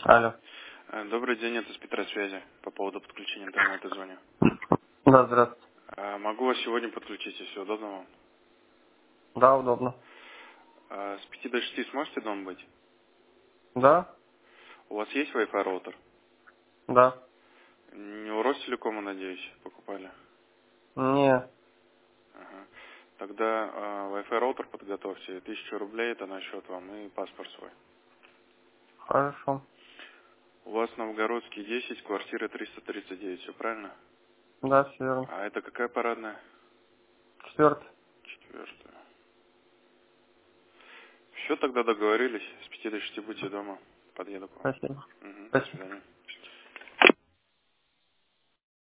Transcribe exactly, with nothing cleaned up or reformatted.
Алло. Э, Добрый день, это спектросвязи. По поводу подключения интернета звоню. Да, здравствуйте. Э, Могу вас сегодня подключить, если удобно вам. Да, удобно. Э, С пяти до шести сможете дома быть? Да? У вас есть Wi-Fi роутер? Да. Не у Ростелекома, надеюсь, покупали? Не. Ага. Тогда э, Wi-Fi роутер подготовьте. Тысячу рублей это на счет вам и паспорт свой. Хорошо. У вас Новгородский десять, квартира триста тридцать девять, все правильно? Да, все верно. А это какая парадная? Четвертый. Четвертая. Все, тогда договорились. С пяти до шести будьте дома. Подъеду к вам. Спасибо. Мгм, до Спасибо. свидания.